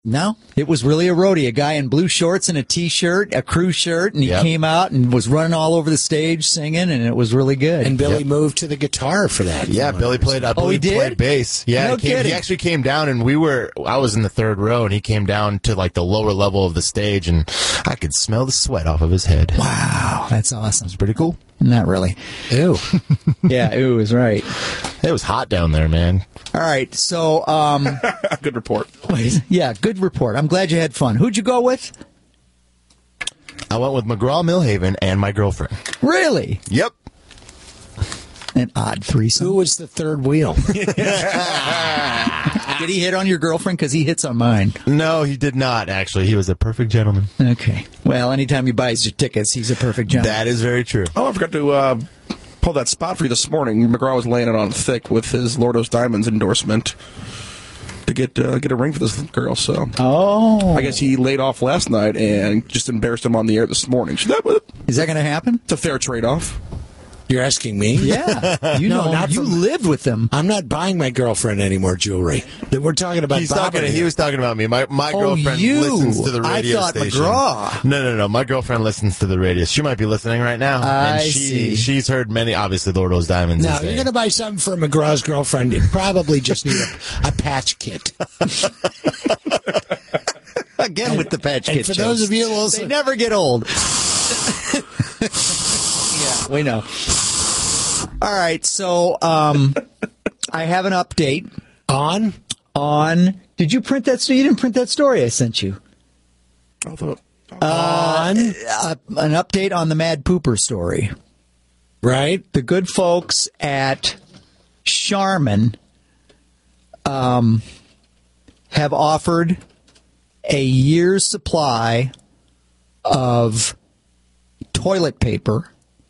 No, it was really a roadie. A guy in blue shorts and a T-shirt, a crew shirt, and he came out and was running all over the stage singing, and it was really good. And Billy moved to the guitar for that. Yeah, Billy played. He did? Played bass. Yeah, No he kidding. actually came down, and I was in the third row, and he came down to like the lower level of the stage, and I could smell the sweat off of his head. Wow, that's awesome. It's pretty cool. Not really. Ew. Yeah, ooh is right. It was hot down there, man. All right, so Good report. yeah, good report. I'm glad you had fun. Who'd you go with? I went with McGraw-Millhaven and my girlfriend. Really? Yep. An odd threesome. Who was the third wheel? Did he hit on your girlfriend? Because he hits on mine. No, he did not, actually. He was a perfect gentleman. Okay. Well, anytime he buys your tickets, he's a perfect gentleman. That is very true. Oh, I forgot to pull that spot for you this morning. McGraw was laying it on thick with his Lordos Diamonds endorsement to get a ring for this girl. So I guess he laid off last night and just embarrassed him on the air this morning. So Is that going to happen? it's a fair trade-off. You're asking me? Yeah. You No, know, not you from- lived with them. I'm not buying my girlfriend any more jewelry. We're talking about Bob. He was talking about me. My girlfriend you. listens to the I radio thought station. McGraw. No. My girlfriend listens to the radio. She might be listening right now. I see. She's heard many, obviously, Lordo's Diamonds. No, is you're a- going to buy something for McGraw's girlfriend. You probably just need a patch kit. Again with the patch kit. And for those of you they listening, never get old. Yeah, we know. All right, so I have an update on. Did you print that story? You didn't print that story I sent you. Although, An update on the Mad Pooper story. Right? The good folks at Charmin have offered a year's supply of toilet paper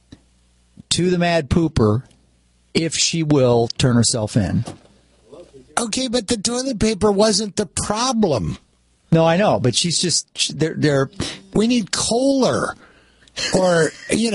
to the Mad Pooper if she will turn herself in. Okay, but the toilet paper wasn't the problem. No, I know, but she's just they're We need Kohler or,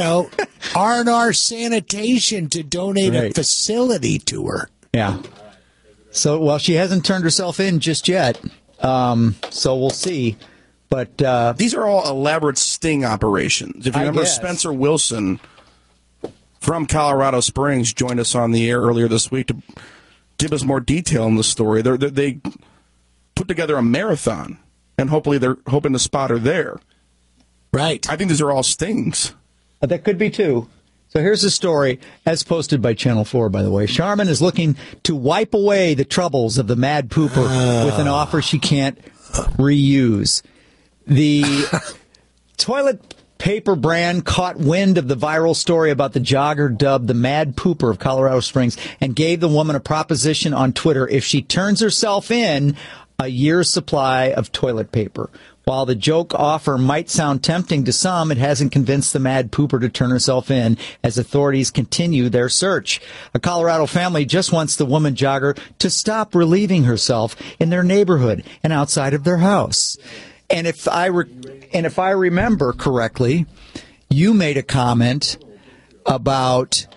R&R Sanitation to donate a Right. facility to her. yeah. So, well, she hasn't turned herself in just yet. So we'll see. But these are all elaborate sting operations. If you I remember, guess. Spencer Wilson from Colorado Springs joined us on the air earlier this week to give us more detail on the story. They put together a marathon, and hopefully they're hoping to spot her there. Right. I think these are all stings. that could be too. So here's the story, as posted by Channel 4, by the way. Charmin is looking to wipe away the troubles of the Mad Pooper with an offer she can't reuse. The toilet paper brand caught wind of the viral story about the jogger dubbed the Mad Pooper of Colorado Springs and gave the woman a proposition on Twitter if she turns herself in a year's supply of toilet paper. While the joke offer might sound tempting to some, it hasn't convinced the Mad Pooper to turn herself in as authorities continue their search. A Colorado family just wants the woman jogger to stop relieving herself in their neighborhood and outside of their house. And if I remember correctly, you made a comment about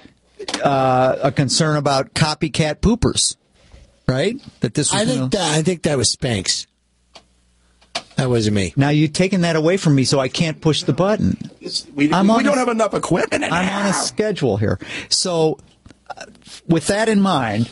a concern about copycat poopers, right? That this was I think that was Spanx. That wasn't me. Now you've taken that away from me, so I can't push the button. We don't have enough equipment. I'm on a schedule here. So, with that in mind,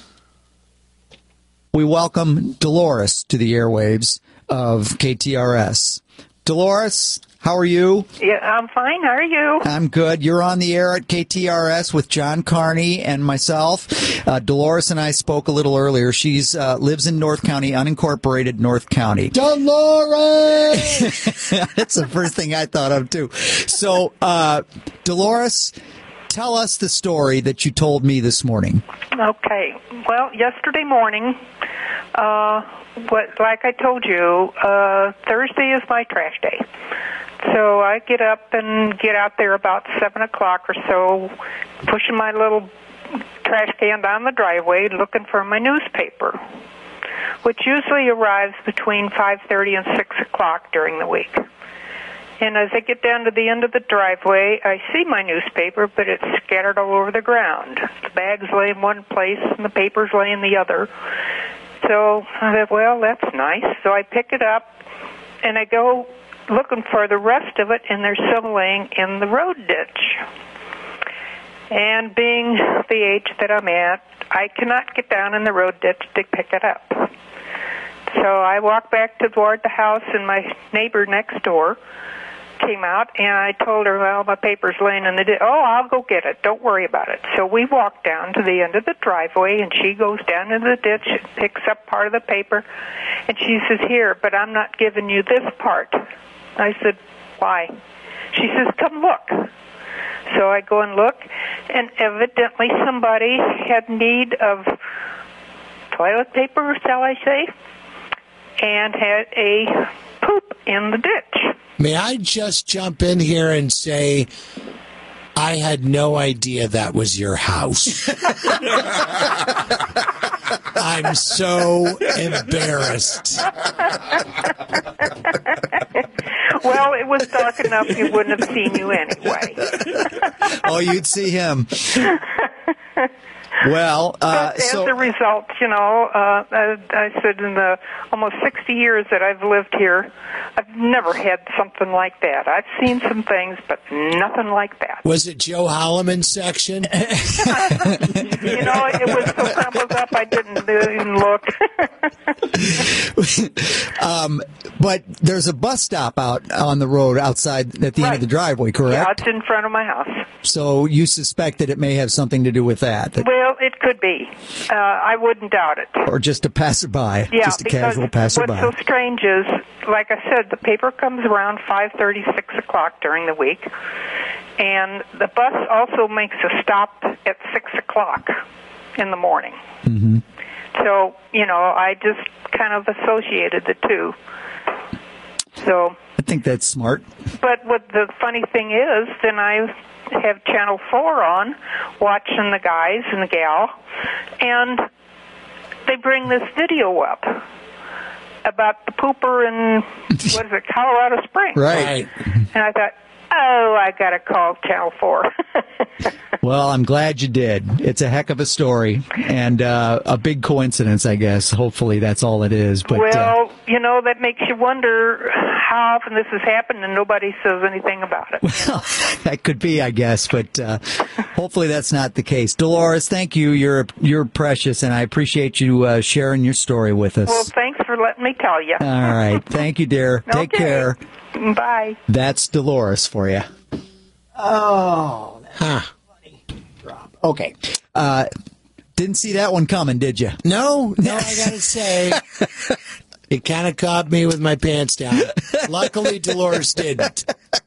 we welcome Dolores to the airwaves of KTRS. Dolores, how are you? Yeah, I'm fine. How are you? I'm good. You're on the air at KTRS with John Carney and myself. Dolores and I spoke a little earlier. She's lives in North County, unincorporated North County. Dolores! That's the first thing I thought of, too. So, Dolores, tell us the story that you told me this morning. Okay. Well, yesterday morning, like I told you, Thursday is my trash day. So I get up and get out there about 7 o'clock or so, pushing my little trash can down the driveway, looking for my newspaper, which usually arrives between 5:30 and 6 o'clock during the week. And as I get down to the end of the driveway, I see my newspaper, but it's scattered all over the ground. The bags lay in one place and the papers lay in the other. So I thought, well, that's nice. So I pick it up, and I go looking for the rest of it, and they're still laying in the road ditch. And being the age that I'm at, I cannot get down in the road ditch to pick it up. So I walked back toward the house, and my neighbor next door came out, and I told her, well, my paper's laying in the ditch. Oh, I'll go get it. Don't worry about it. So we walked down to the end of the driveway, and she goes down into the ditch and picks up part of the paper, and she says, here, but I'm not giving you this part. I said, why? She says, come look. So I go and look, and evidently somebody had need of toilet paper, shall I say, and had a poop in the ditch. May I just jump in here and say I had no idea that was your house. I'm so embarrassed. Well, it was dark enough you wouldn't have seen you anyway. Oh, you'd see him. Well, but as a result, I said in the almost 60 years that I've lived here, I've never had something like that. I've seen some things, but nothing like that. Was it Joe Holloman's section? It was so crumpled up I didn't even look. But there's a bus stop out on the road outside at the end of the driveway, correct? Yeah, it's in front of my house. So you suspect that it may have something to do with that? Well, it could be. I wouldn't doubt it. Or just a passerby, yeah, just a casual passerby. What's so strange is, like I said, the paper comes around 5:30, 6 o'clock during the week, and the bus also makes a stop at 6 o'clock in the morning. Mm-hmm. So, I just kind of associated the two. So I think that's smart. But what the funny thing is, then I have Channel 4 on, watching the guys and the gal, and they bring this video up about the pooper in, Colorado Springs. Right. And I thought, I got to call Channel 4. Well, I'm glad you did. It's a heck of a story and a big coincidence, I guess. Hopefully that's all it is. But, well, that makes you wonder how often this has happened and nobody says anything about it. Well, that could be, I guess, but hopefully that's not the case. Dolores, thank you. You're precious, and I appreciate you sharing your story with us. Well, thanks for letting me tell you. All right. Thank you, dear. Take care. Bye. That's Dolores for you. Oh, that's funny drop. Okay. Didn't see that one coming, did you? No, I gotta say, it kind of caught me with my pants down. Luckily, Dolores didn't.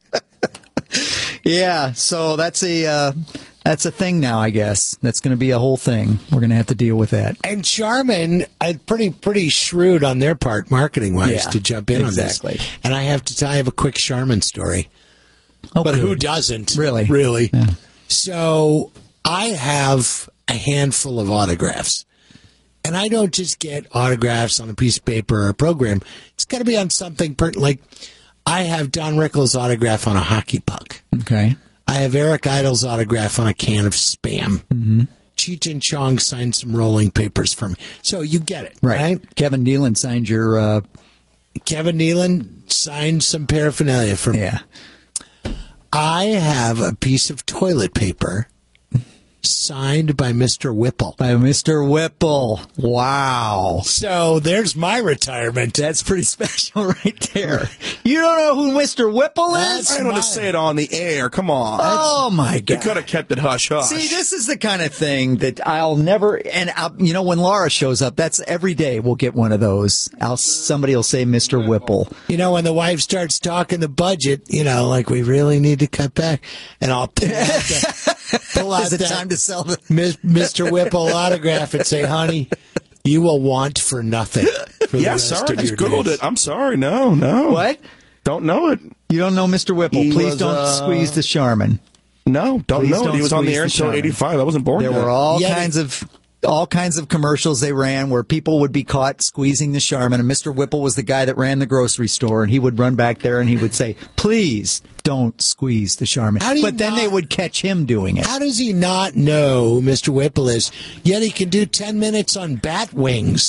Yeah, so that's a thing now, I guess. That's going to be a whole thing. We're going to have to deal with that. And Charmin, pretty shrewd on their part, marketing-wise, to jump in on this. And I have to tell you, I have a quick Charmin story. Oh, but good. who doesn't? Really? Yeah. So I have a handful of autographs. And I don't just get autographs on a piece of paper or a program. It's got to be on something like I have Don Rickles' autograph on a hockey puck. Okay. I have Eric Idle's autograph on a can of Spam. Mm-hmm. Cheech and Chong signed some rolling papers for me. So you get it, right? Kevin Nealon signed your... Kevin Nealon signed some paraphernalia for me. Yeah. I have a piece of toilet paper signed by Mr. Whipple. By Mr. Whipple. Wow. So there's my retirement. That's pretty special right there. You don't know who Mr. Whipple is? I don't want to say it on the air. Come on. Oh, my God. You could have kept it hush-hush. See, this is the kind of thing that I'll never... And, when Laura shows up, that's every day we'll get one of those. Somebody will say Mr. Whipple. When the wife starts talking the budget, like we really need to cut back. And I'll pull out is it time to sell the Mr. Whipple autograph and say, honey, you will want for nothing for the rest sorry, of just your Googled days. it. I'm sorry. No. What? Don't know it. You don't know Mr. Whipple. Please don't squeeze the Charmin. No, don't Please know don't it. He was on the squeeze air the until Charmin. 85. I wasn't born There yet. were all kinds of commercials they ran where people would be caught squeezing the Charmin, and Mr. Whipple was the guy that ran the grocery store, and he would run back there and he would say, please don't squeeze the Charmin. But then they would catch him doing it. How does he not know who Mr. Whipple is? Yet he can do 10 minutes on bat wings.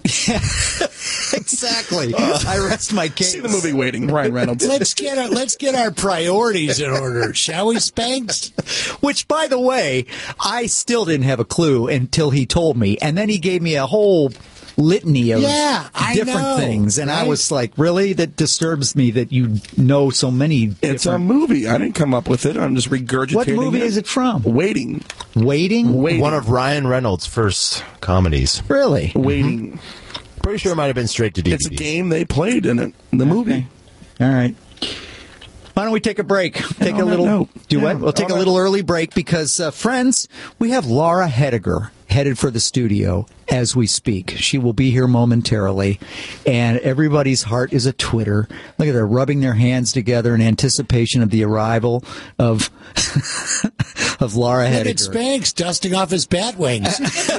Exactly. I rest my case. See the movie Waiting, Ryan Reynolds. Let's get our priorities in order, shall we, Spanks? Which, by the way, I still didn't have a clue until he told me. And then he gave me a whole litany of different things. And I was like, really? That disturbs me that you know so many It's a movie. I didn't come up with it. I'm just regurgitating What movie is it from? Waiting. Waiting? One of Ryan Reynolds' first comedies. Really? Waiting. Pretty sure it might have been straight to DVD. It's a game they played in it, in the movie. All right. Why don't we take a break? Take a little. Do what? We'll take a little early break because, friends, we have Laura Hediger headed for the studio as we speak. She will be here momentarily, and everybody's heart is a twitter. Look at them rubbing their hands together in anticipation of the arrival of of Laura Hediger. Look at Spanks dusting off his bat wings.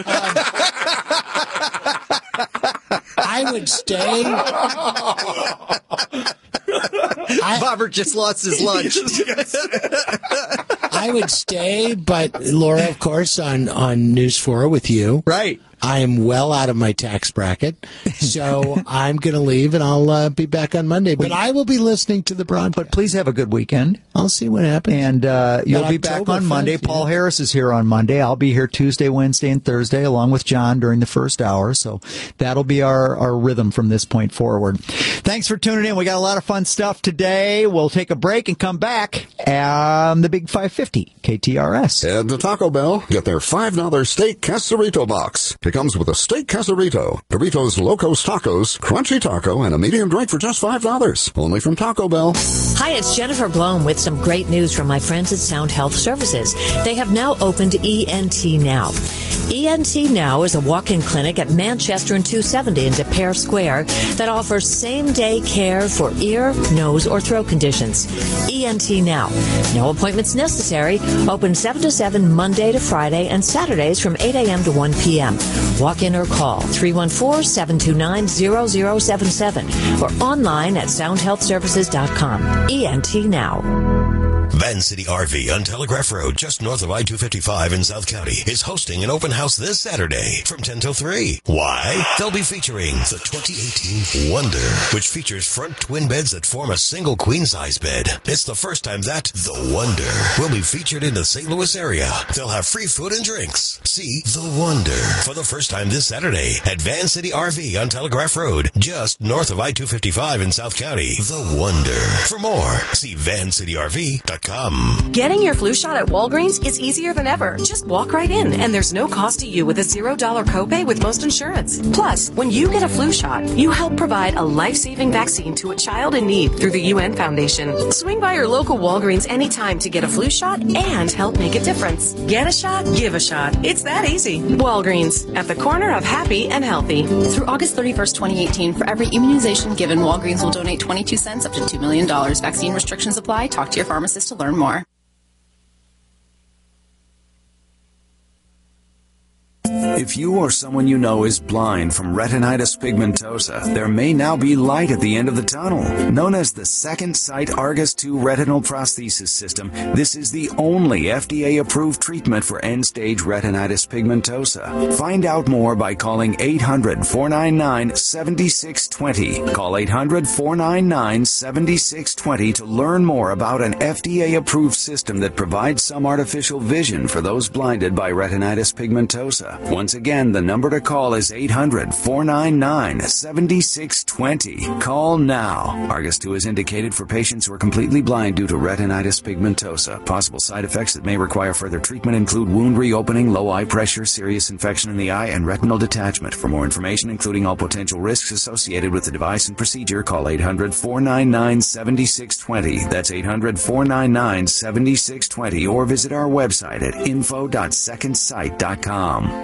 I would stay. Robert just lost his lunch. I would stay, but Laura, of course, on News 4 with you. Right. I am well out of my tax bracket, so I'm going to leave, and I'll be back on Monday. But I will be listening to the broadcast. But please have a good weekend. I'll see what happens. And you'll be back on Monday. Paul Harris is here on Monday. I'll be here Tuesday, Wednesday, and Thursday, along with John during the first hour. So that'll be our rhythm from this point forward. Thanks for tuning in. We got a lot of fun stuff today. We'll take a break and come back on the Big 550 KTRS. Head to Taco Bell. Get their $5 steak quesarito box. It comes with a steak quesarito, Doritos Locos Tacos, Crunchy Taco, and a medium drink for just $5. Only from Taco Bell. Hi, it's Jennifer Blome with some great news from my friends at Sound Health Services. They have now opened ENT Now. ENT Now is a walk-in clinic at Manchester and 270 in De Pere Square that offers same-day care for ear, nose, or throat conditions. ENT Now. No appointments necessary. Open 7 to 7 Monday to Friday and Saturdays from 8 a.m. to 1 p.m. Walk in or call 314-729-0077 or online at soundhealthservices.com. ENT Now. Van City RV on Telegraph Road, just north of I-255 in South County, is hosting an open house this Saturday from 10 till 3. Why? They'll be featuring the 2018 Wonder, which features front twin beds that form a single queen-size bed. It's the first time that the Wonder will be featured in the St. Louis area. They'll have free food and drinks. See the Wonder for the first time this Saturday at Van City RV on Telegraph Road, just north of I-255 in South County. The Wonder. For more, see vancityrv.com. Getting your flu shot at Walgreens is easier than ever. Just walk right in, and there's no cost to you with a $0 copay with most insurance. Plus, when you get a flu shot, you help provide a life-saving vaccine to a child in need through the UN Foundation. Swing by your local Walgreens anytime to get a flu shot and help make a difference. Get a shot, give a shot. It's that easy. Walgreens, at the corner of happy and healthy. Through August 31st, 2018, for every immunization given, Walgreens will donate 22 cents up to $2 million. Vaccine restrictions apply. Talk to your pharmacist to learn more. If you or someone you know is blind from retinitis pigmentosa, there may now be light at the end of the tunnel. Known as the Second Sight Argus 2 retinal prosthesis system, this is the only FDA-approved treatment for end-stage retinitis pigmentosa. Find out more by calling 800-499-7620. Call 800-499-7620 to learn more about an FDA-approved system that provides some artificial vision for those blinded by retinitis pigmentosa. Once again, the number to call is 800-499-7620. Call now. Argus 2 is indicated for patients who are completely blind due to retinitis pigmentosa. Possible side effects that may require further treatment include wound reopening, low eye pressure, serious infection in the eye, and retinal detachment. For more information, including all potential risks associated with the device and procedure, call 800-499-7620. That's 800-499-7620, or visit our website at info.secondsight.com.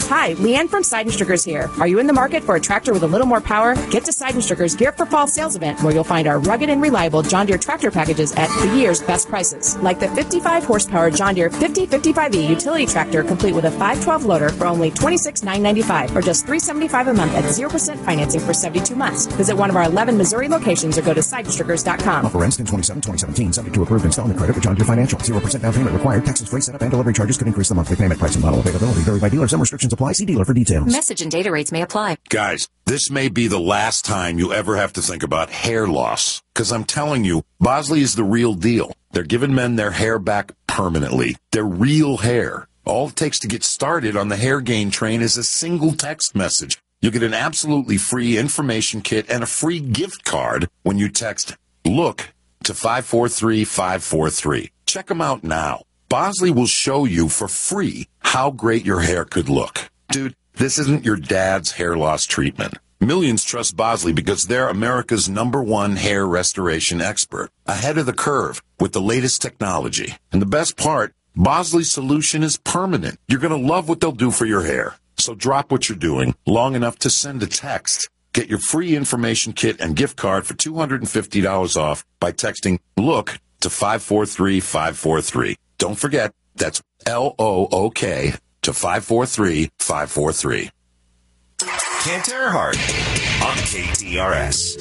Hi, Leanne from Side & Strickers here. Are you in the market for a tractor with a little more power? Get to Side & Strickers Gear for Fall sales event, where you'll find our rugged and reliable John Deere tractor packages at the year's best prices. Like the 55 horsepower John Deere 5055E utility tractor, complete with a 512 loader for only $26,995, or just $375 a month at 0% financing for 72 months. Visit one of our 11 Missouri locations or go to SideStrickers.com. Offer ends in 27-2017, subject to approved installment credit with John Deere Financial. 0% down payment required. Taxes, freight, setup, and delivery charges could increase the monthly payment. Price and model availability vary by dealer. Some restrictions apply. See dealer for details. Message and data rates may apply. Guys, this may be the last time you ever have to think about hair loss. Because I'm telling you, Bosley is the real deal. They're giving men their hair back permanently. Their real hair. All it takes to get started on the hair gain train is a single text message. You'll get an absolutely free information kit and a free gift card when you text LOOK to 543-543. Check them out now. Bosley will show you for free how great your hair could look. Dude, this isn't your dad's hair loss treatment. Millions trust Bosley because they're America's #1 hair restoration expert, ahead of the curve with the latest technology. And the best part, Bosley's solution is permanent. You're going to love what they'll do for your hair. So drop what you're doing long enough to send a text. Get your free information kit and gift card for $250 off by texting LOOK to 543-543. Don't forget, that's LOOK to 543-543. Kent Earhart on KTRS.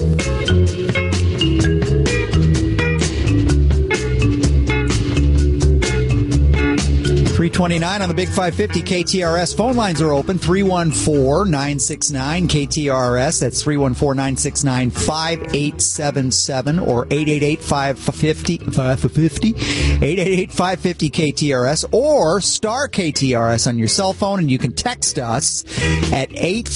329 on the Big 550 KTRS. Phone lines are open. 314-969-KTRS. That's 314-969-5877 or 888-550 888-550-KTRS or star KTRS on your cell phone, and you can text us at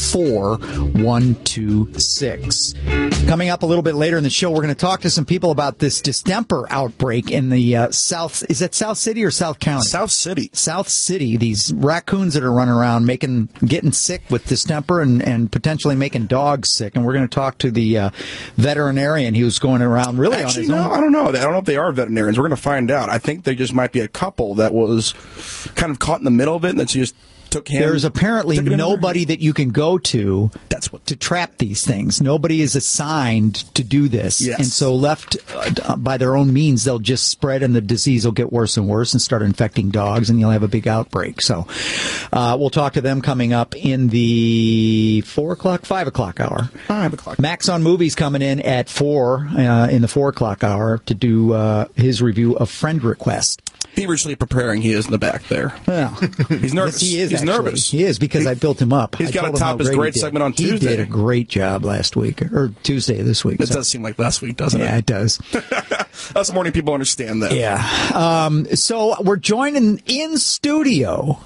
84126. Coming up a little bit later in the show, we're going to talk to some people about this distemper outbreak in the South. Is it South City or South County? South City. South City. These raccoons that are running around getting sick with distemper and potentially making dogs sick. And we're going to talk to the veterinarian who's going around really on his own. I don't know. I don't know if they are veterinarians. We're going to find out. I think they just might be a couple that was kind of caught in the middle of it and that just took him. There's apparently nobody that you can go to to trap these things. Nobody is assigned to do this. Yes. And so left by their own means, they'll just spread and the disease will get worse and worse and start infecting dogs and you'll have a big outbreak. So we'll talk to them coming up in the 5 o'clock hour. 5 o'clock. Max on Movies coming in at 4 in the 4 o'clock hour to do his review of Friend Request. Feverishly preparing, he is in the back there. Well, he's nervous. Yes, he is. He's nervous. He is because I built him up. He's got to top his great segment on Tuesday. He did a great job last week or Tuesday this week. It does seem like last week, doesn't it? Yeah, it does. Us morning people understand that. Yeah. So we're joining in studio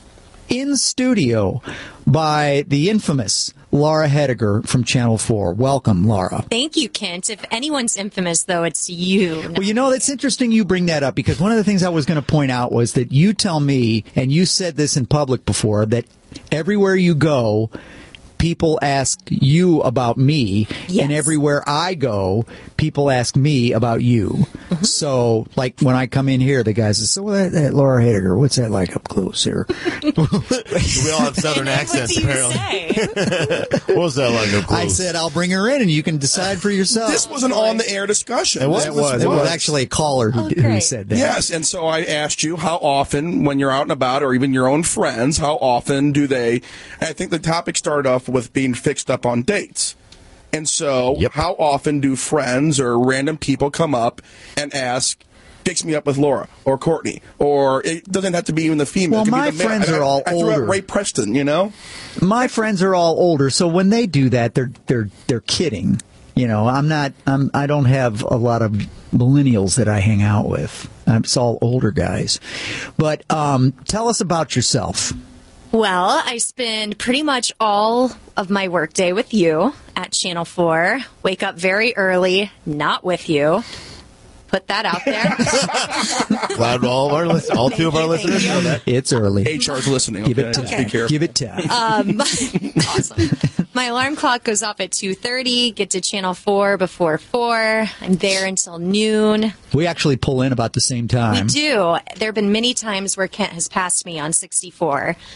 by the infamous Laura Hediger from Channel 4. Welcome, Laura. Thank you, Kent. If anyone's infamous, though, it's you. Well, you know, it's interesting you bring that up because one of the things I was going to point out was that you tell me, and you said this in public before, that everywhere you go, people ask you about me, and everywhere I go, people ask me about you. Mm-hmm. So, like, when I come in here, the guys say, so that Laura Hediger, what's that like up close here? We all have Southern accents, apparently. What was that like up close? I said, I'll bring her in, and you can decide for yourself. This was an on-the-air discussion. It was actually a caller who said that. Yes, and so I asked you how often, when you're out and about, or even your own friends, how often do they, I think the topic started off with being fixed up on dates. And so, how often do friends or random people come up and ask, fix me up with Laura or Courtney? Or it doesn't have to be even the female. Well, my friends are all older. I threw out Ray Preston, you know? My friends are all older, so when they do that, they're kidding. You know, I don't have a lot of millennials that I hang out with. It's all older guys. But tell us about yourself. Well, I spend pretty much all of my workday with you at Channel 4. Wake up very early, not with you. Put that out there. Glad all two of our listeners know that. It's early. HR's listening. Give it time. Be careful. Give it time. Awesome. My alarm clock goes off at 2:30. Get to Channel 4 before 4. I'm there until noon. We actually pull in about the same time. We do. There have been many times where Kent has passed me on 64.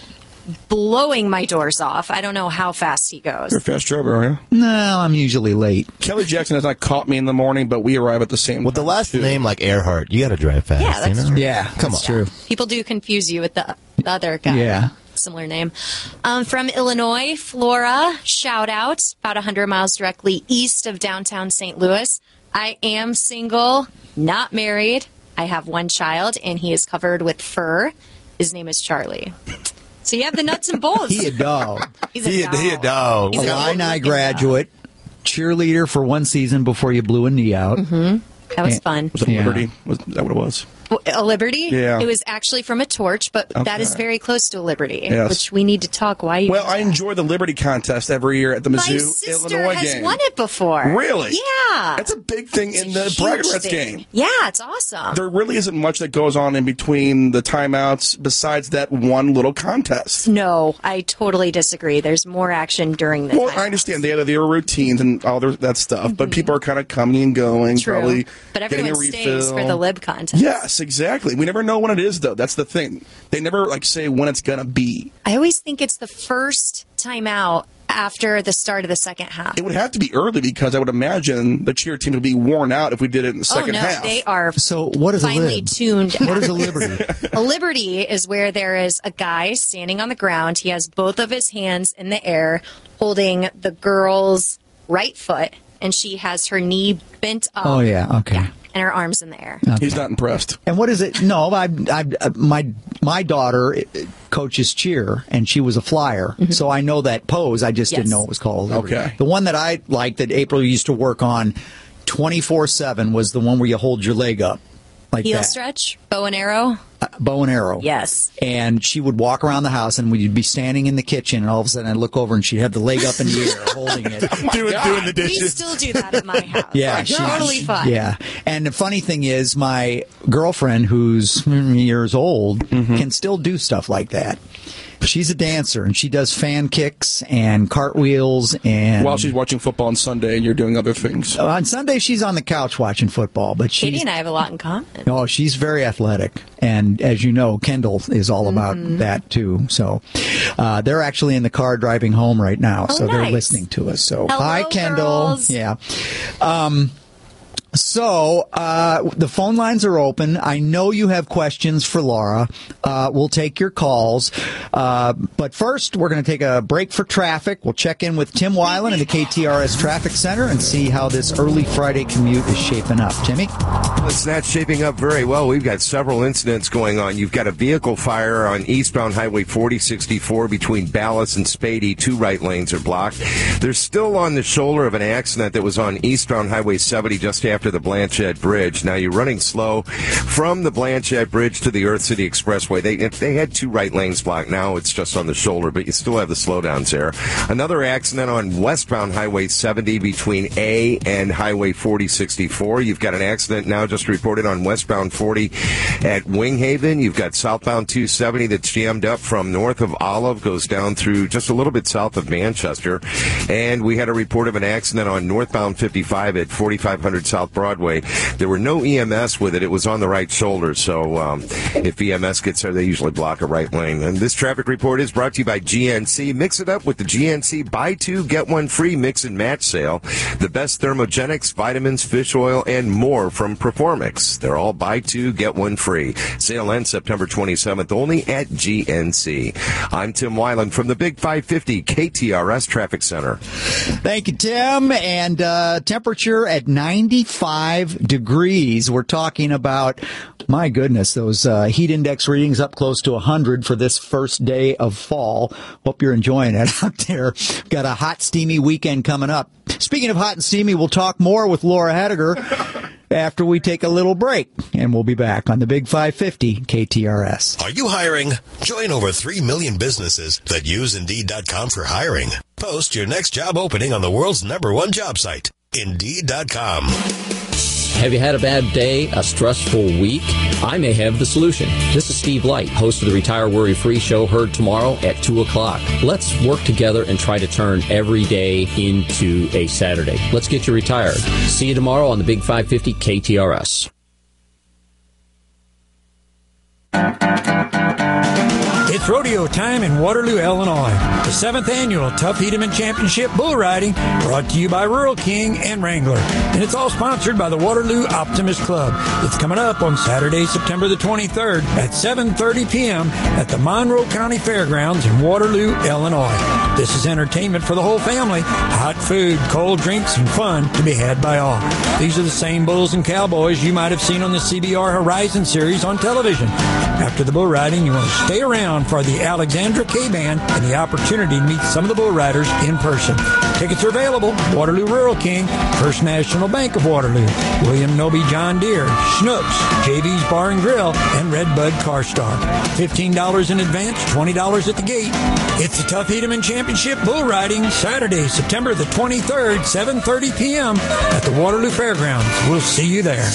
blowing my doors off. I don't know how fast he goes. You're a fast driver, are you? No, I'm usually late. Kelly Jackson has not caught me in the morning, but we arrive at the same time. With the last name like Earhart, you got to drive fast. Yeah, that's true. Yeah, Come that's on. true. People do confuse you with the other guy. Yeah. Similar name. From Illinois, Flora, shout out, about 100 miles directly east of downtown St. Louis. I am single, not married. I have one child, and he is covered with fur. His name is Charlie. So you have the nuts and bolts. He a dog. He's a dog. He's a Illini good-looking graduate, cheerleader for one season before you blew a knee out. Mm-hmm. That was fun. Was it Liberty? Was that what it was? A Liberty? Yeah. It was actually from a torch, but that is very close to a Liberty, Yes. which we need to talk why. Well, I enjoy the Liberty contest every year at the My Mizzou sister Illinois has game. won it before. Really? Yeah. That's a big thing in the Huge Braggart Rats thing. game. Yeah, it's awesome. There really isn't much that goes on in between the timeouts besides that one little contest. No, I totally disagree. There's more action during the Well, time. I understand they have their routines and all that stuff, but people are kind of coming and going, True. probably But getting a everyone refill. stays for the lib contest. Yes, exactly. We never know when it is, though. That's the thing. They never say when it's gonna be. I always think it's the first timeout after the start of the second half. It would have to be early because I would imagine the cheer team would be worn out if we did it in the Oh second no, half. they are So what is a finely lib? tuned. What is a Liberty? A Liberty is where there is a guy standing on the ground. He has both of his hands in the air holding the girl's right foot, and she has her knee bent up. Oh, yeah, okay. And her arms in the air. He's not impressed. And what is it? No, my daughter coaches cheer, and she was a flyer, so I know that pose. I just didn't know it was called Liberty. Okay. The one that I liked that April used to work on 24/7 was the one where you hold your leg up like Heel that. stretch, bow and arrow. Bow and arrow. Yes. And she would walk around the house, and we'd be standing in the kitchen, and all of a sudden I'd look over, and she'd have the leg up in the air, holding it. doing the We dishes. still do that at my house. Yeah, It's totally fun. Yeah, and the funny thing is, my girlfriend, who's years old, can still do stuff like that. She's a dancer, and she does fan kicks and cartwheels. And While she's watching football on Sunday and you're doing other things. on Sunday, she's on the couch watching football. But Katie she's and I have a lot in common. oh, she's very athletic, and as you know, Kendall is all about that too. So they're actually in the car driving home right now, so they're nice. listening to us. So Hello, hi, Kendall. girls. Yeah. So the phone lines are open. I know you have questions for Laura. We'll take your calls. But first, we're going to take a break for traffic. We'll check in with Tim Weiland in the KTRS Traffic Center and see how this early Friday commute is shaping up. Timmy? It's not shaping up very well. We've got several incidents going on. You've got a vehicle fire on eastbound Highway 4064 between Ballas and Spady. 2 right lanes are blocked. They're still on the shoulder of an accident that was on eastbound Highway 70 just after the Blanchette Bridge. Now you're running slow from the Blanchette Bridge to the Earth City Expressway. They had 2 right lanes blocked. Now it's just on the shoulder, but you still have the slowdowns there. Another accident on westbound Highway 70 between A and Highway 4064. You've got an accident now just reported on westbound 40 at Winghaven. You've got southbound 270 that's jammed up from north of Olive, goes down through just a little bit south of Manchester. And we had a report of an accident on northbound 55 at 4500 South Broadway. There were no EMS with it. It was on the right shoulder. So if EMS gets there, they usually block a right lane. And this traffic report is brought to you by GNC. Mix it up with the GNC Buy 2, Get 1 Free Mix and Match sale. The best thermogenics, vitamins, fish oil, and more from Performix. They're all Buy 2, Get 1 Free. Sale ends September 27th only at GNC. I'm Tim Weiland from the Big 550 KTRS Traffic Center. Thank you, Tim. And temperature at 95 degrees. We're talking about, my goodness, those heat index readings up close to 100 for this first day of fall. Hope you're enjoying it out there. Got a hot, steamy weekend coming up. Speaking of hot and steamy, we'll talk more with Laura Hediger after we take a little break. And we'll be back on the Big 550 KTRS. Are you hiring? Join over 3 million businesses that use Indeed.com for hiring. Post your next job opening on the world's #1 job site, Indeed.com. Have you had a bad day, a stressful week? I may have the solution. This is Steve Light, host of the Retire Worry Free Show, heard tomorrow at 2 o'clock. Let's work together and try to turn every day into a Saturday. Let's get you retired. See you tomorrow on the Big 550 KTRS. It's It's rodeo time in Waterloo, Illinois. The 7th annual Tough Hedeman Championship Bull Riding, brought to you by Rural King and Wrangler. And it's all sponsored by the Waterloo Optimist Club. It's coming up on Saturday, September the 23rd at 7:30 p.m. at the Monroe County Fairgrounds in Waterloo, Illinois. This is entertainment for the whole family. Hot food, cold drinks, and fun to be had by all. These are the same bulls and cowboys you might have seen on the CBR Horizon series on television. After the bull riding, you want to stay around for the Alexandra K-Band and the opportunity to meet some of the bull riders in person. Tickets are available. Waterloo Rural King, First National Bank of Waterloo, William Noby John Deere, Schnucks, JV's Bar and Grill, and Redbud Car Star. $15 in advance, $20 at the gate. It's the Tough Hedeman Championship Bull Riding, Saturday, September the 23rd, 7:30 p.m. at the Waterloo Fairgrounds. We'll see you there.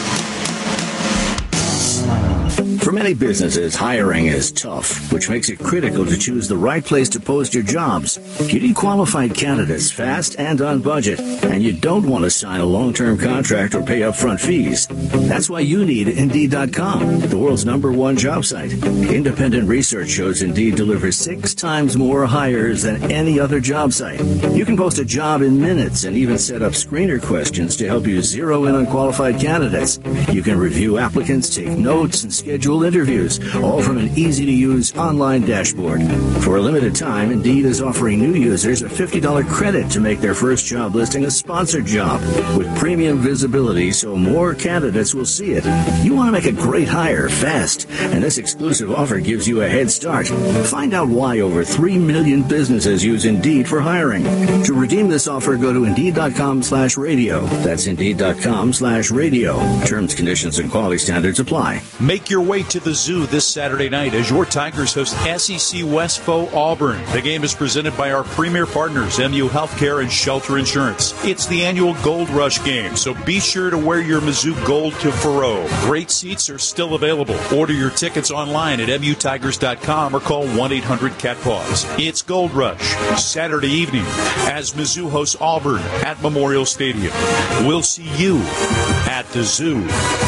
For many businesses, hiring is tough, which makes it critical to choose the right place to post your jobs. You need qualified candidates fast and on budget, and you don't want to sign a long-term contract or pay upfront fees. That's why you need Indeed.com, the world's #1 job site. Independent research shows Indeed delivers 6 times more hires than any other job site. You can post a job in minutes and even set up screener questions to help you zero in on qualified candidates. You can review applicants, take notes, and schedule interviews, all from an easy-to-use online dashboard. For a limited time, Indeed is offering new users a $50 credit to make their first job listing a sponsored job with premium visibility so more candidates will see it. You want to make a great hire fast, and this exclusive offer gives you a head start. Find out why over 3 million businesses use Indeed for hiring. To redeem this offer, go to Indeed.com/radio. That's Indeed.com/radio. Terms, conditions, and quality standards apply. Make your way to the zoo this Saturday night as your Tigers host SEC West foe Auburn. The game is presented by our premier partners, MU Healthcare and Shelter Insurance. It's the annual Gold Rush game, so be sure to wear your Mizzou gold to Faroe. Great seats are still available. Order your tickets online at MUTigers.com or call 1-800-CAT-PAWS. It's Gold Rush, Saturday evening, as Mizzou hosts Auburn at Memorial Stadium. We'll see you at the zoo.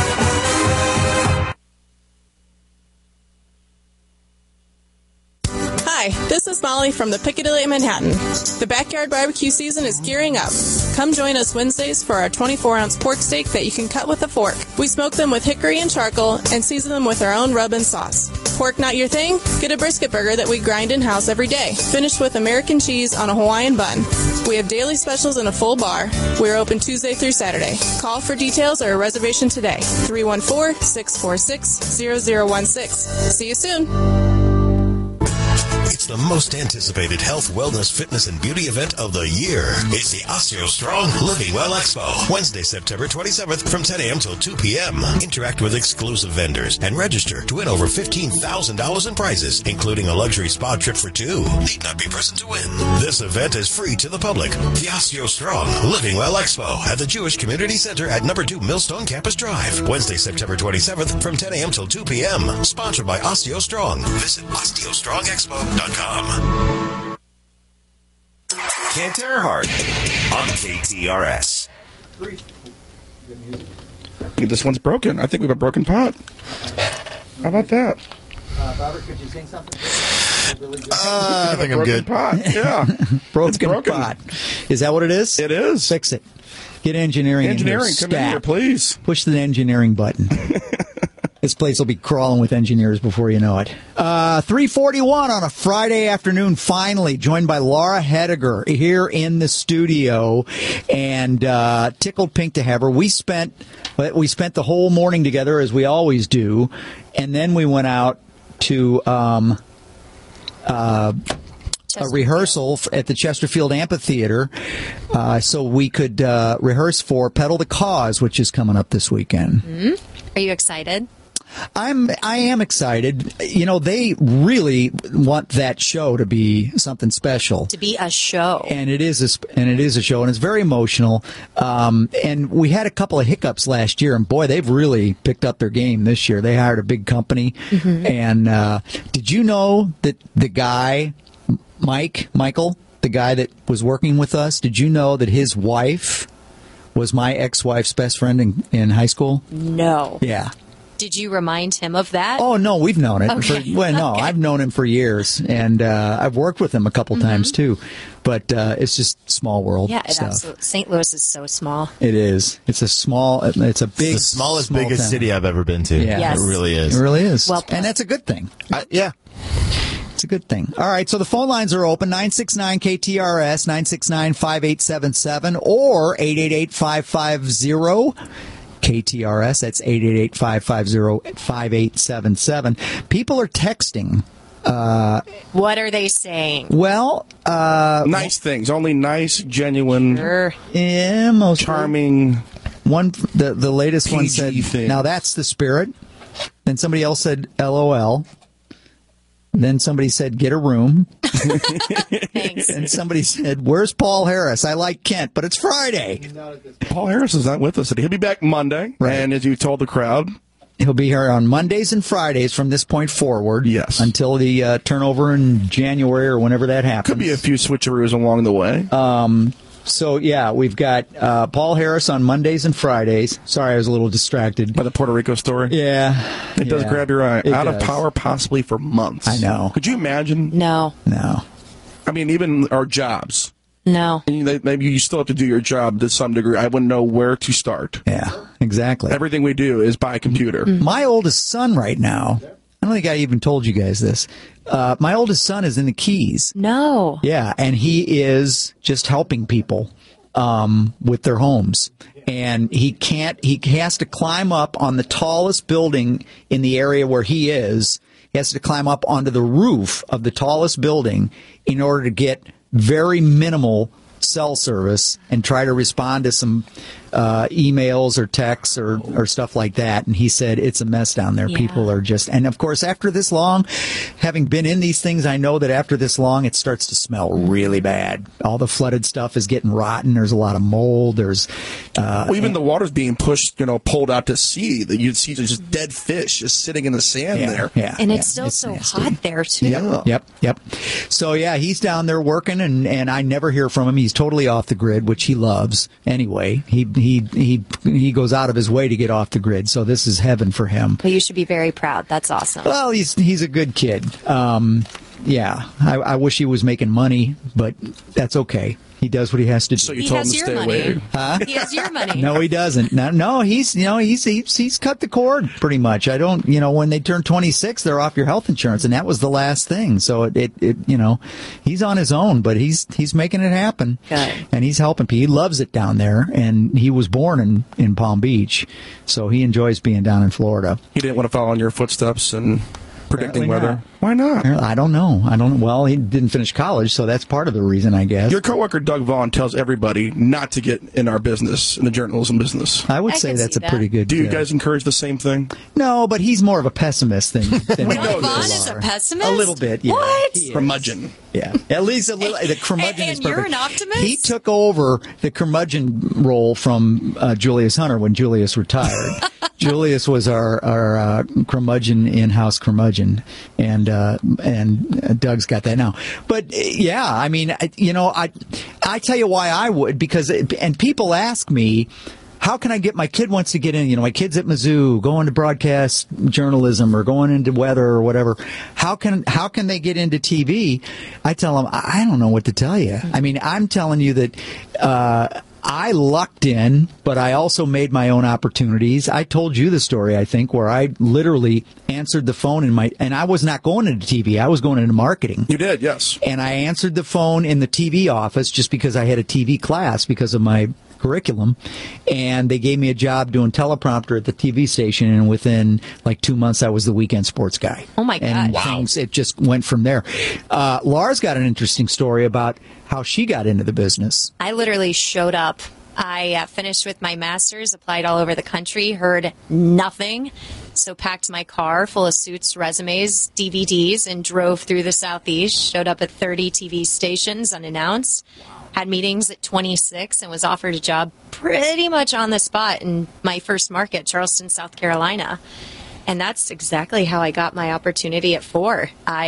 Hi, this is Molly from the Piccadilly at Manhattan. The backyard barbecue season is gearing up. Come join us Wednesdays for our 24-ounce pork steak that you can cut with a fork. We smoke them with hickory and charcoal and season them with our own rub and sauce. Pork not your thing? Get a brisket burger that we grind in-house every day, finished with American cheese on a Hawaiian bun. We have daily specials and a full bar. We are open Tuesday through Saturday. Call for details or a reservation today. 314-646-0016. See you soon. It's the most anticipated health, wellness, fitness, and beauty event of the year. It's the OsteoStrong Living Well Expo. Wednesday, September 27th from 10 a.m. till 2 p.m. Interact with exclusive vendors and register to win over $15,000 in prizes, including a luxury spa trip for 2. Need not be present to win. This event is free to the public. The OsteoStrong Living Well Expo at the Jewish Community Center at number 2 Millstone Campus Drive. Wednesday, September 27th from 10 a.m. till 2 p.m. Sponsored by OsteoStrong. Visit OsteoStrongExpo.com. Kent Earhart on KTRS. This one's broken. I think we have a broken pot. How about that? Robert, could you sing something? I think I'm good. Pot. Yeah. broken pot. Is that what it is? It is. Fix it. Get engineering in here. Come in here, please. Push the engineering button. This place will be crawling with engineers before you know it. 3:41 on a Friday afternoon, finally, joined by Laura Hediger here in the studio, and tickled pink to have her. We spent the whole morning together, as we always do, and then we went out to a rehearsal at the Chesterfield Amphitheater so we could rehearse for Pedal the Cause, which is coming up this weekend. Mm-hmm. Are you excited? I am excited. You know, they really want that show to be something special. To be a show. And it is a show, and it's very emotional. And we had a couple of hiccups last year, and boy, they've really picked up their game this year. They hired a big company. Mm-hmm. And did you know that the guy, Michael, the guy that was working with us, did you know that his wife was my ex-wife's best friend in high school? No. Yeah. Did you remind him of that? Oh, no, we've known it. Okay. I've known him for years, and I've worked with him a couple times, too. But it's just small world stuff. Absolutely. St. Louis is so small. It is. It's a big, it's the smallest, biggest town. city I've ever been to. Yeah. Yes. It really is. It really is. Well, and that's a good thing. Yeah. It's a good thing. All right, so the phone lines are open, 969-KTRS, 969-5877, or 888-550-KTRS. That's 888-550-5877. People are texting. What are they saying? Well, nice things. Only nice, genuine, most charming. The latest one said, things. Now that's the spirit. Then somebody else said, LOL. Then somebody said, get a room. Thanks. And somebody said, where's Paul Harris? I like Kent, but it's Friday. Paul Harris is not with us today. He'll be back Monday. Right. And as you told the crowd, he'll be here on Mondays and Fridays from this point forward. Yes. Until the turnover in January or whenever that happens. Could be a few switcheroos along the way. So, yeah, we've got Paul Harris on Mondays and Fridays. Sorry, I was a little distracted. By the Puerto Rico story? Yeah. It does grab your eye. It Out does. of power possibly for months. I know. Could you imagine? No. I mean, even our jobs. No. And maybe you still have to do your job to some degree. I wouldn't know where to start. Yeah, exactly. Everything we do is by computer. My oldest son right now, I don't think I even told you guys this. My oldest son is in the Keys. No. Yeah, and he is just helping people with their homes. And he has to climb up on the tallest building in the area where he is. He has to climb up onto the roof of the tallest building in order to get very minimal cell service and try to respond to some emails or texts or stuff like that. And he said it's a mess down there. Yeah. People are just, and of course, after this long, having been in these things, I know that after this long, it starts to smell really bad. All the flooded stuff is getting rotten. There's a lot of mold. There's even the water's being pushed, pulled out to sea. That you'd see just dead fish just sitting in the sand there. Yeah, And it's still so nasty. hot there, too. Yep. So yeah, he's down there working, and I never hear from him. He's totally off the grid, which he loves anyway. He goes out of his way to get off the grid. So this is heaven for him. Well, you should be very proud. That's awesome. Well, he's a good kid. Yeah, I wish he was making money, but that's okay. He does what he has to do. So you told him to stay away. Huh? He has your money. No, he doesn't. No, he's cut the cord pretty much. I don't, when they turn 26, they're off your health insurance, and that was the last thing. So it he's on his own, but he's making it happen. Good. And he's helping people. He loves it down there, and he was born in Palm Beach, so he enjoys being down in Florida. He didn't want to follow in your footsteps and predicting Apparently weather. not. Why not? I don't know. Well, he didn't finish college, so that's part of the reason, I guess. Your coworker Doug Vaughn tells everybody not to get in our business, in the journalism business. I would say can that's see a that. pretty good. Do you guys encourage the same thing? No, but he's more of a pessimist than Doug we Vaughn is a pessimist? A little bit, yeah. What? He is. Curmudgeon. Yeah, at least a little. The curmudgeon And is perfect. you're an optimist? He took over the curmudgeon role from Julius Hunter when Julius retired. Julius was our curmudgeon, in-house curmudgeon, and Doug's got that now. But yeah, I mean, I tell you why I would, because and people ask me, how can I get my kid wants to get in? My kid's at Mizzou, going to broadcast journalism or going into weather or whatever. How can they get into TV? I tell them, I don't know what to tell you. I mean, I'm telling you that I lucked in, but I also made my own opportunities. I told you the story, I think, where I literally answered the phone and I was not going into TV. I was going into marketing. You did, yes. And I answered the phone in the TV office just because I had a TV class because of my curriculum, and they gave me a job doing teleprompter at the TV station, and within like 2 months I was the weekend sports guy. Oh my And God. it just went from there. Laura's got an interesting story about how she got into the business. I literally showed up. I finished with my master's, applied all over the country, heard nothing. So packed my car full of suits, resumes, DVDs, and drove through the Southeast. Showed up at 30 TV stations unannounced. Had meetings at 26 and was offered a job pretty much on the spot in my first market, Charleston, South Carolina. And that's exactly how I got my opportunity at 4. I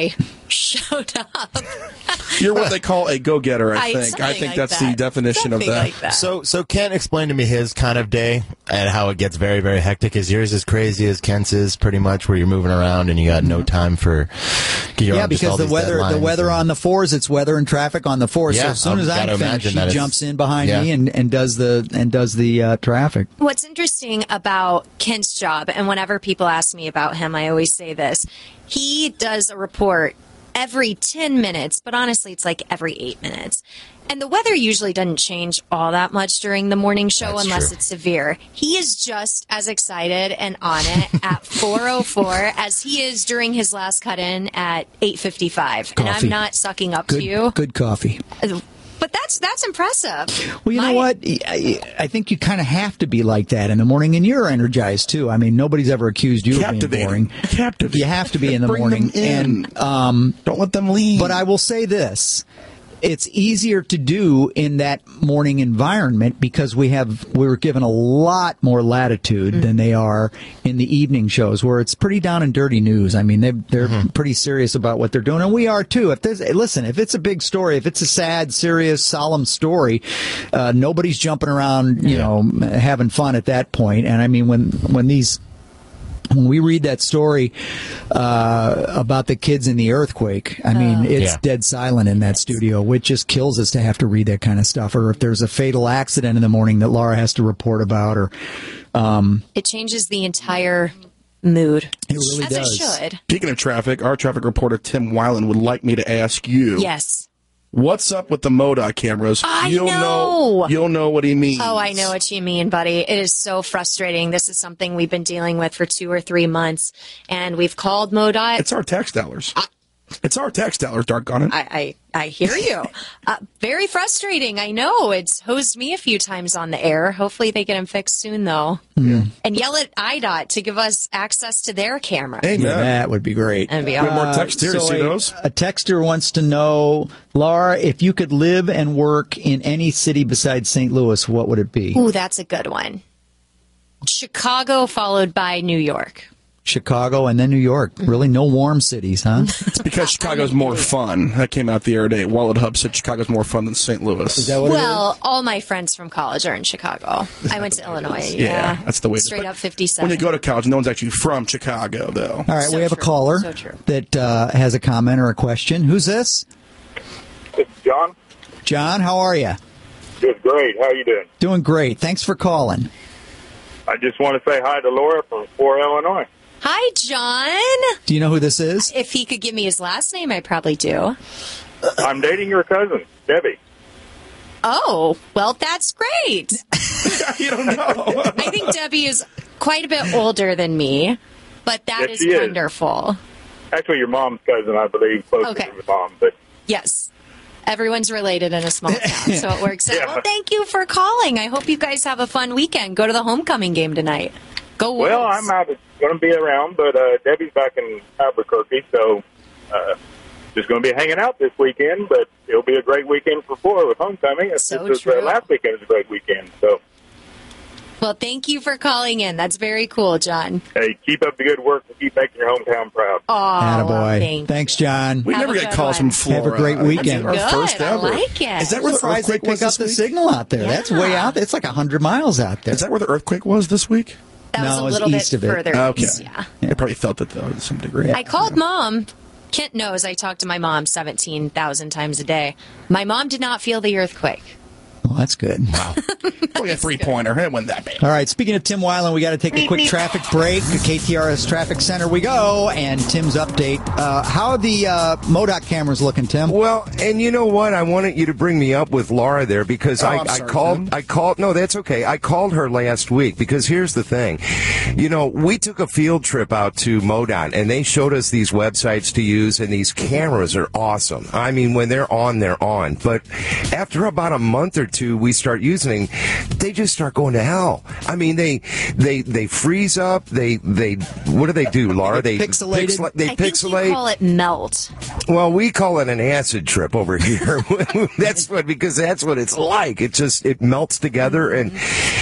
showed up. You're what they call a go-getter, I think. I think that's the definition of that. So Kent explained to me his kind of day and how it gets very, very hectic. Is yours as crazy as Kent's is, pretty much, where you're moving around and you got no time for because the weather on the fours, it's weather and traffic on the fours. Yeah, so as soon as I'm finished, she jumps in behind me and does the traffic. What's interesting about Kent's job, and whenever people ask me about him, I always say this: he does a report every 10 minutes, but honestly, it's like every 8 minutes. And the weather usually doesn't change all that much during the morning show unless it's severe. He is just as excited and on it at 4:04 as he is during his last cut-in at 8:55. And I'm not sucking up to you. Good coffee. But that's impressive. Well, you know what? I think you kind of have to be like that in the morning, and you're energized, too. I mean, nobody's ever accused you of being boring. You have to be in the morning. And don't let them leave. But I will say this. It's easier to do in that morning environment because we were given a lot more latitude than they are in the evening shows, where it's pretty down and dirty news. I mean, they're pretty serious about what they're doing, and we are too. If it's a big story, if it's a sad, serious, solemn story, nobody's jumping around, having fun at that point. And I mean, when we read that story about the kids in the earthquake, I mean, it's dead silent in that studio, which just kills us to have to read that kind of stuff. Or if there's a fatal accident in the morning that Laura has to report about, or it changes the entire mood. It really does. As it should. Speaking of traffic, our traffic reporter Tim Weiland would like me to ask you. Yes. What's up with the MoDOT cameras? You'll know what he means. Oh, I know what you mean, buddy. It is so frustrating. This is something we've been dealing with for 2 or 3 months, and we've called MoDOT. It's our tax dollars. It's our tax dollars, doggone it. I hear you. Very frustrating. I know. It's hosed me a few times on the air. Hopefully they get them fixed soon, though. Yeah. And yell at IDOT to give us access to their camera. Amen. That would be great. That'd be awesome. More text here. See those? A texter wants to know, Laura, if you could live and work in any city besides St. Louis, what would it be? Ooh, that's a good one. Chicago, followed by New York. Chicago and then New York. Really no warm cities, huh? It's because Chicago's more fun. That came out the other day. Wallet Hub said Chicago's more fun than St. Louis. Is that what it is? All my friends from college are in Chicago. I went to Illinois. Yeah, that's the way. Straight up 57. When you go to college, no one's actually from Chicago, though. All right, we have a caller that has a comment or a question. Who's this? It's John. John, how are you? Good, great. How are you doing? Doing great. Thanks for calling. I just want to say hi to Laura from Fort Illinois. Hi, John. Do you know who this is? If he could give me his last name, I probably do. I'm dating your cousin, Debbie. Oh, well, that's great. You don't know. I think Debbie is quite a bit older than me, but that is wonderful. Actually, your mom's cousin, I believe, closer to your mom. But yes. Everyone's related in a small town, so it works out. Well, thank you for calling. I hope you guys have a fun weekend. Go to the homecoming game tonight. Go Wolves. Well, I'm going to be around, but Debbie's back in Albuquerque, so just going to be hanging out this weekend, but it'll be a great weekend for Florida with homecoming. Last weekend was a great weekend, so. Well, thank you for calling in. That's very cool, John. Hey, keep up the good work and keep making your hometown proud. Oh, attaboy. Thanks, John. We never get calls from Florida. Have a great weekend. Good. Our first ever. I like it. Is that where the earthquake was pick up the signal out there? Yeah. That's way out there. It's like 100 miles out there. Is that where the earthquake was this week? That was No, a it was little east bit of it. further Okay. east, yeah. I probably felt it, though, to some degree. I called Mom. Kent knows I talk to my mom 17,000 times a day. My mom did not feel the earthquake. Well, that's good. Wow. Only a three-pointer. It wasn't that bad. All right, speaking of Tim Weiland, we got to take a quick traffic break. KTRS Traffic Center we go, and Tim's update. How are the MoDOT cameras looking, Tim? Well, and you know what? I wanted you to bring me up with Laura there because I called. No, that's okay. I called her last week because here's the thing. You know, we took a field trip out to MoDOT, and they showed us these websites to use, and these cameras are awesome. I mean, when they're on, they're on. But after about a month or two, we start using, they just start going to hell. I mean, they freeze up. They what do they do, Laura? They pixelate. They I think pixelate. you call it melt. Well, we call it an acid trip over here. That's what it's like. It melts together, and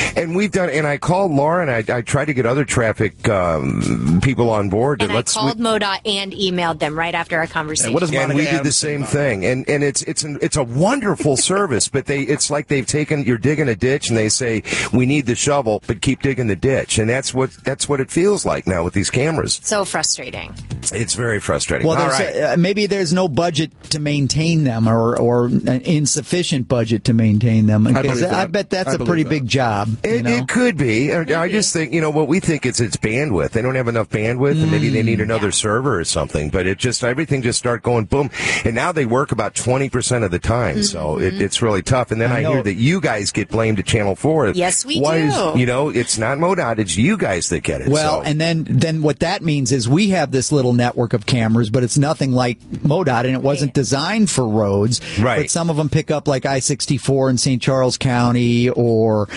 And we've done, and I called Laura, and I tried to get other traffic people on board. And I called MoDOT and emailed them right after our conversation. And we did the same thing. And it's a wonderful service, but it's like you're digging a ditch, and they say, we need the shovel, but keep digging the ditch. And that's what it feels like now with these cameras. So frustrating. It's very frustrating. Well, maybe there's no budget to maintain them, or an insufficient budget to maintain them. I bet that's a pretty big job. It could be. I just think, what we think is it's bandwidth. They don't have enough bandwidth, and maybe they need another server or something. But everything just start going boom. And now they work about 20% of the time, so it's really tough. And then I hear that you guys get blamed at Channel 4. Yes, we do. It's not MoDOT, it's you guys that get it. Well, and then what that means is we have this little network of cameras, but it's nothing like MoDOT, and it wasn't designed for roads. Right. But some of them pick up like I-64 in St. Charles County, or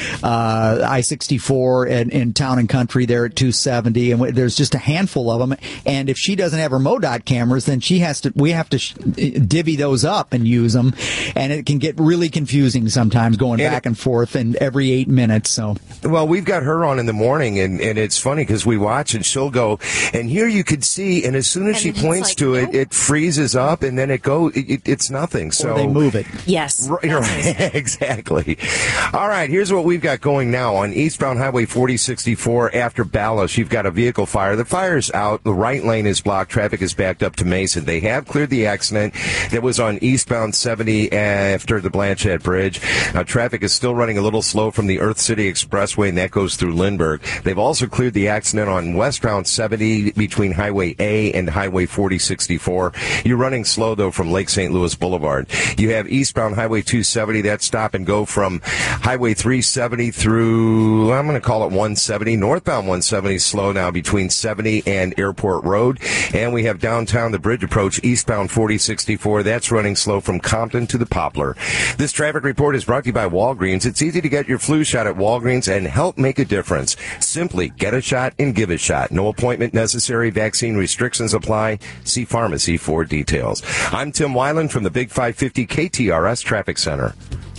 I-64 in Town and Country there at 270, and there's just a handful of them. And if she doesn't have her MoDOT cameras, then we have to divvy those up and use them, and it can get really confusing sometimes going back and forth and every 8 minutes. So, well, we've got her on in the morning, and it's funny because we watch, and she'll go, and here you could see, and as soon as she points to it, it freezes up, and then it's nothing. So or they move it. Yes. Right. Exactly. All right, here's what we've got going now on eastbound Highway 4064 after Ballas. You've got a vehicle fire. The fire's out. The right lane is blocked. Traffic is backed up to Mason. They have cleared the accident that was on eastbound 70 after the Blanchette Bridge. Traffic is still running a little slow from the Earth City Expressway, and that goes through Lindbergh. They've also cleared the accident on westbound 70 between Highway A and Highway 4064. You're running slow, though, from Lake St. Louis Boulevard. You have eastbound Highway 270. That's stop and go from Highway 370 through, I'm going to call it 170. Northbound 170 slow now between 70 and Airport Road. And we have downtown the bridge approach, eastbound 4064. That's running slow from Compton to the Poplar. This traffic report is brought to you by Walgreens. It's easy to get your flu shot at Walgreens and help make a difference. Simply get a shot and give a shot. No appointment necessary. Vaccine restrictions apply. See pharmacy for details. I'm Tim Weiland from the Big 550 KTRS Traffic Center.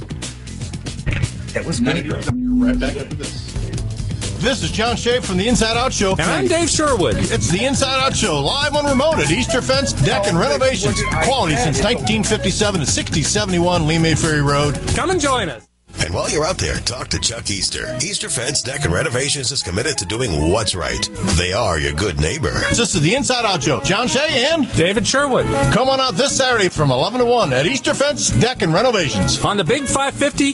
That was good. Right back into this. This is John Shea from the Inside Out Show. And I'm Dave Sherwood. It's the Inside Out Show, live on remote at Easter Fence Deck and Renovations. Quality since 1957 at 6071 Lee May Ferry Road. Come and join us. And while you're out there, talk to Chuck Easter. Easter Fence Deck and Renovations is committed to doing what's right. They are your good neighbor. This is the Inside Out Show. John Shea and David Sherwood. Come on out this Saturday from 11 to 1 at Easter Fence Deck and Renovations. On the Big 550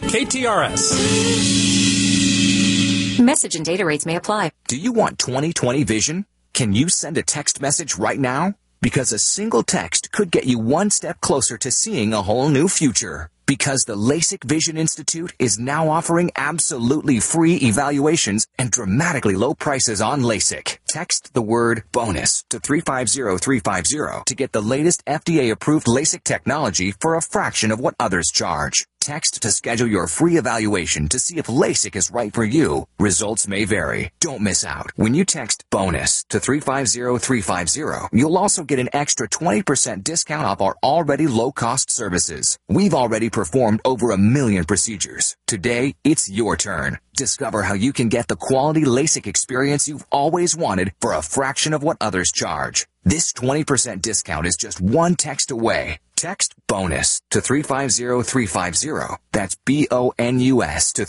KTRS. Message and data rates may apply. Do you want 20/20 vision? Can you send a text message right now? Because a single text could get you one step closer to seeing a whole new future. Because the LASIK Vision Institute is now offering absolutely free evaluations and dramatically low prices on LASIK. Text the word BONUS to 350350 to get the latest FDA-approved LASIK technology for a fraction of what others charge. Text to schedule your free evaluation to see if LASIK is right for you. Results may vary. Don't miss out. When you text BONUS to 350350, you'll also get an extra 20% discount off our already low-cost services. We've already performed over 1 million procedures. Today, it's your turn. Discover how you can get the quality LASIK experience you've always wanted for a fraction of what others charge. This 20% discount is just one text away. Text BONUS to 350350. That's BONUS to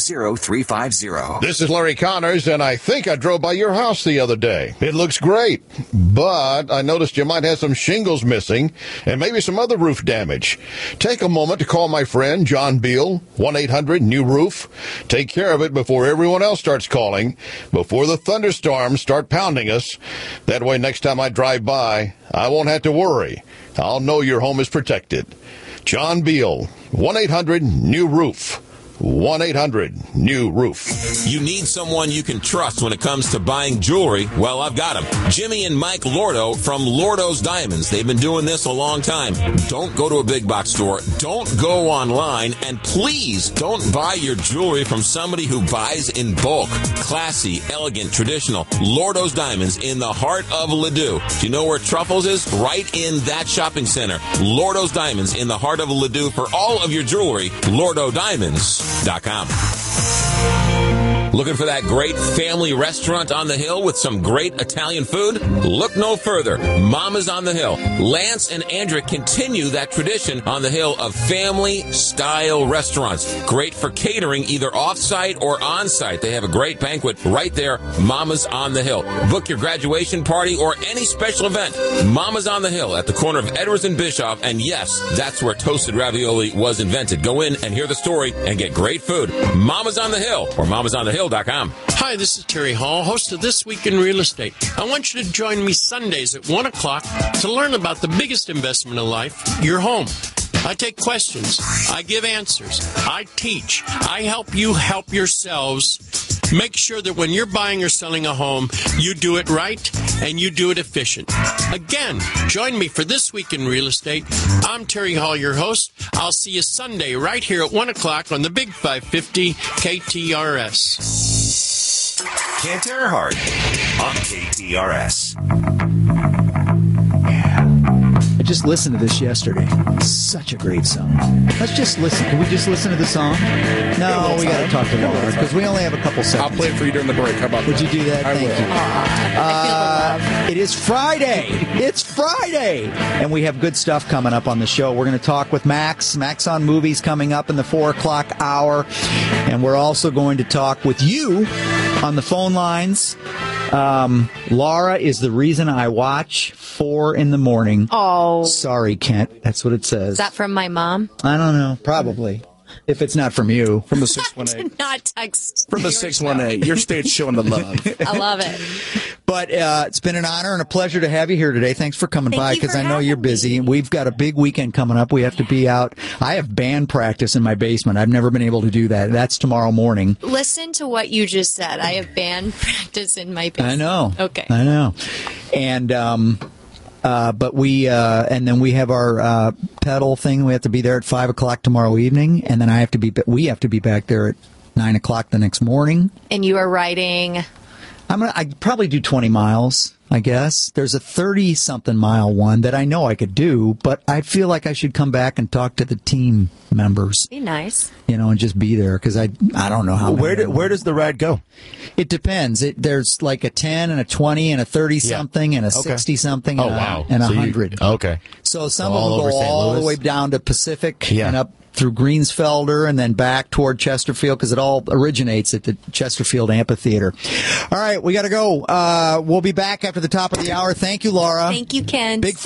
350350. This is Larry Connors, and I think I drove by your house the other day. It looks great, but I noticed you might have some shingles missing and maybe some other roof damage. Take a moment to call my friend John Beal, 1-800-NEW-ROOF. Take care of it before everyone else starts calling, before the thunderstorms start pounding us. That way, next time I drive by, I won't have to worry. I'll know your home is protected. John Beal, 1-800-NEW-ROOF. 1-800-NEW-ROOF. You need someone you can trust when it comes to buying jewelry? Well, I've got them. Jimmy and Mike Lordo from Lordo's Diamonds. They've been doing this a long time. Don't go to a big box store. Don't go online. And please don't buy your jewelry from somebody who buys in bulk. Classy, elegant, traditional. Lordo's Diamonds in the heart of Ladue. Do you know where Truffles is? Right in that shopping center. Lordo's Diamonds in the heart of Ladue for all of your jewelry. LordoDiamonds.com. Looking for that great family restaurant on the hill with some great Italian food? Look no further. Mama's on the Hill. Lance and Andrea continue that tradition on the hill of family-style restaurants. Great for catering, either off-site or on-site. They have a great banquet right there, Mama's on the Hill. Book your graduation party or any special event. Mama's on the Hill at the corner of Edwards and Bischoff. And yes, that's where toasted ravioli was invented. Go in and hear the story and get great food. Mama's on the Hill or mamasonthehill.com. Hi, this is Terry Hall, host of This Week in Real Estate. I want you to join me Sundays at 1 o'clock to learn about the biggest investment in life, your home. I take questions. I give answers. I teach. I help you help yourselves. Make sure that when you're buying or selling a home, you do it right and you do it efficient. Again, join me for This Week in Real Estate. I'm Terry Hall, your host. I'll see you Sunday right here at 1 o'clock on the Big 550 KTRS. Kent Earhart on KTRS. I just listened to this yesterday. Such a great song. Let's just listen. Can we just listen to the song? No, we got to talk to Laura because we only have a couple seconds. I'll play it for you during the break. How about that? Would you do that? Thank you. It is Friday. It's Friday. And we have good stuff coming up on the show. We're going to talk with Max. Max on Movies coming up in the 4 o'clock hour. And we're also going to talk with you on the phone lines. Laura is the reason I watch 4 in the morning. Oh. Sorry, Kent. That's what it says. Is that from my mom? I don't know. Probably. If it's not from you. From the 618. Not text. From the 618. Your state's showing the love. I love it. But it's been an honor and a pleasure to have you here today. Thanks for coming by because I know you're busy. We've got a big weekend coming up. We have to be out. I have band practice in my basement. I've never been able to do that. That's tomorrow morning. Listen to what you just said. I have band practice in my basement. I know. Okay. I know. And but we and then we have our pedal thing. We have to be there at 5 o'clock tomorrow evening, and then we have to be back there at 9 o'clock the next morning. And you are riding. I'd probably do 20 miles, I guess. There's a 30-something mile one that I know I could do, but I feel like I should come back and talk to the team members. Be nice. And just be there because I don't know how. Where does the ride go? It depends. There's like a 10 and a 20 and a 30-something and a 60-something and a 100. Okay. So some of them go all the way down to Pacific and up through Greensfelder and then back toward Chesterfield because it all originates at the Chesterfield Amphitheater. All right, we got to go. We'll be back after the top of the hour. Thank you, Laura. Thank you, Ken. Big